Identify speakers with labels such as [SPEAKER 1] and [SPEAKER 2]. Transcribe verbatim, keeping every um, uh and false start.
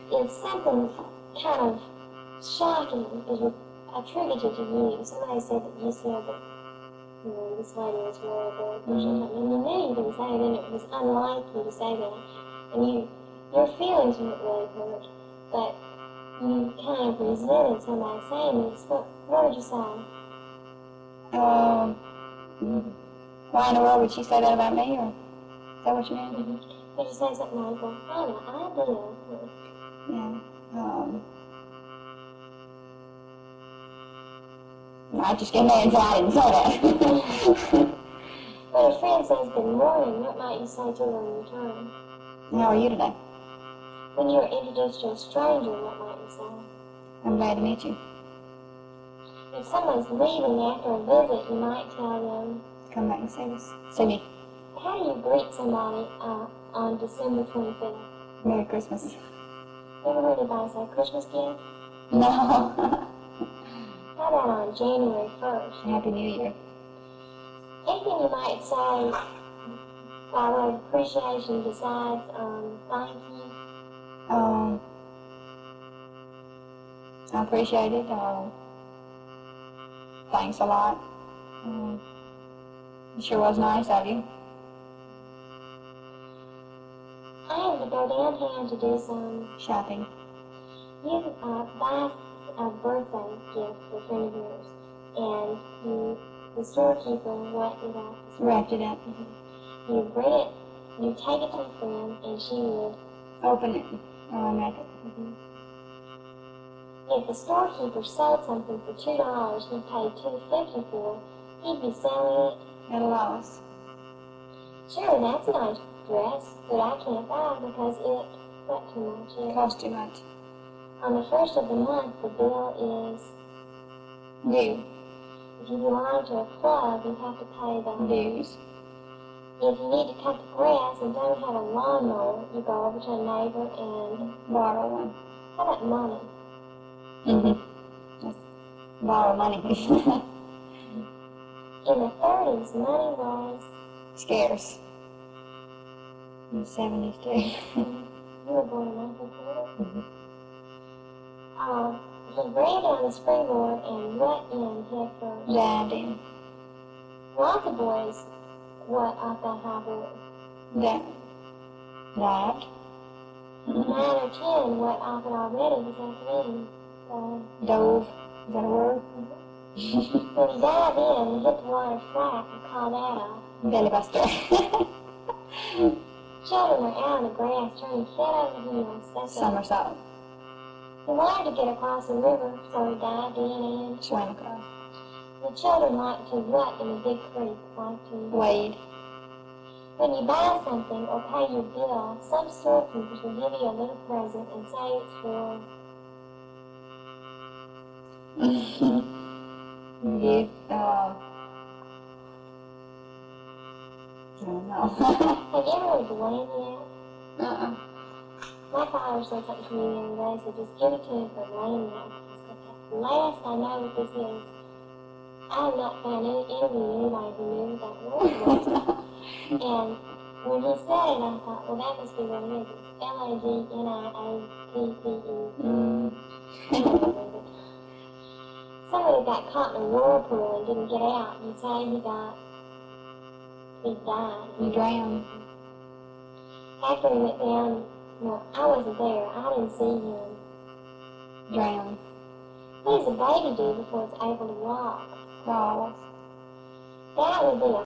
[SPEAKER 1] if something kind of shocking is attributed to you, somebody said that you said that, you know, this lady was really good, or something, and you knew you didn't say it, and it was unlike you to say that, and you, your feelings weren't really hurt, but you kind of resented somebody saying this. What, what would you say?
[SPEAKER 2] Um, why in the world would she say that about me, or is that what you mean?
[SPEAKER 1] Mm-hmm. Would you say something like, well, I have an idea?
[SPEAKER 2] Yeah. Um, I just get mad and say I didn't say that.
[SPEAKER 1] When a friend says good morning, what might you say to them in return?
[SPEAKER 2] How are you today?
[SPEAKER 1] When you're introduced to a stranger, what might you say?
[SPEAKER 2] I'm glad to meet you.
[SPEAKER 1] If someone's leaving after a visit, you might tell them,
[SPEAKER 2] come back and see us. See me.
[SPEAKER 1] How do you greet somebody uh, on December twenty-fifth?
[SPEAKER 2] Merry Christmas.
[SPEAKER 1] You ever heard anybody say Christmas gift?
[SPEAKER 2] No.
[SPEAKER 1] How about on January first?
[SPEAKER 2] Happy New Year.
[SPEAKER 1] Anything you might say by way of appreciation besides um, thank you?
[SPEAKER 2] Um, I appreciate it. Uh, thanks a lot. Um, it sure was nice of you.
[SPEAKER 1] I have to go downtown to do some
[SPEAKER 2] shopping.
[SPEAKER 1] You uh, buy a birthday gift for a friend of yours, and you, the storekeeper wrapped it up.
[SPEAKER 2] Wrapped it up.
[SPEAKER 1] Mm-hmm. You bring it, you take it to a friend, and she would
[SPEAKER 2] open it or unwrap it.
[SPEAKER 1] Mm-hmm. If the storekeeper sold something for two dollars, he paid two fifty for it. He'd be selling it
[SPEAKER 2] at a loss.
[SPEAKER 1] Sure, that's a nice dress, but I can't buy it because it what too much.
[SPEAKER 2] It costs too much.
[SPEAKER 1] On the first of the month, the bill is
[SPEAKER 2] due.
[SPEAKER 1] If you belong to a club, you have to pay the
[SPEAKER 2] dues.
[SPEAKER 1] If you need to cut the grass and don't have a lawnmower, you go over to a neighbor and
[SPEAKER 2] borrow one.
[SPEAKER 1] How about money?
[SPEAKER 2] Mm-hmm. Just borrow money.
[SPEAKER 1] In the thirties, money was
[SPEAKER 2] scarce. In the seventies too.
[SPEAKER 1] You were born in nineteen forty.
[SPEAKER 2] Mm-hmm.
[SPEAKER 1] Uh, he ran down the springboard and went in head first.
[SPEAKER 2] Dived in.
[SPEAKER 1] Lots of boys went off that high board.
[SPEAKER 2] That dived.
[SPEAKER 1] Nine or ten went off it already this afternoon. Uh,
[SPEAKER 2] Dove. Is that a word?
[SPEAKER 1] Mm-hmm. When he dived in and hit the water flat and called that off.
[SPEAKER 2] Belly buster.
[SPEAKER 1] Children were out in the grass turning head over heels.
[SPEAKER 2] Somersault.
[SPEAKER 1] He wanted to get across the river, so he dived in and
[SPEAKER 2] swam across.
[SPEAKER 1] The children like to what in a big creek? Like to
[SPEAKER 2] wade.
[SPEAKER 1] When you buy something or pay your bill, some storekeepers will give you a little present and say it's for
[SPEAKER 2] you. Uh, I don't know.
[SPEAKER 1] Have you ever heard of land yet?
[SPEAKER 2] Uh-uh.
[SPEAKER 1] My father said something to me the other day, so just give it to him for land yet. Last I know what this is, I have not found any interview anybody who knew what that word was. And when he said it, I thought, well, that must be what it is. It's L A D N I A P P E.
[SPEAKER 2] Mm.
[SPEAKER 1] Somebody got caught in a whirlpool and didn't get out. You'd say he got, he died.
[SPEAKER 2] He drowned.
[SPEAKER 1] After he went down, well, I wasn't there. I didn't see him.
[SPEAKER 2] Drowned.
[SPEAKER 1] What does a baby do before it's able to walk?
[SPEAKER 2] Crawls.
[SPEAKER 1] That would be a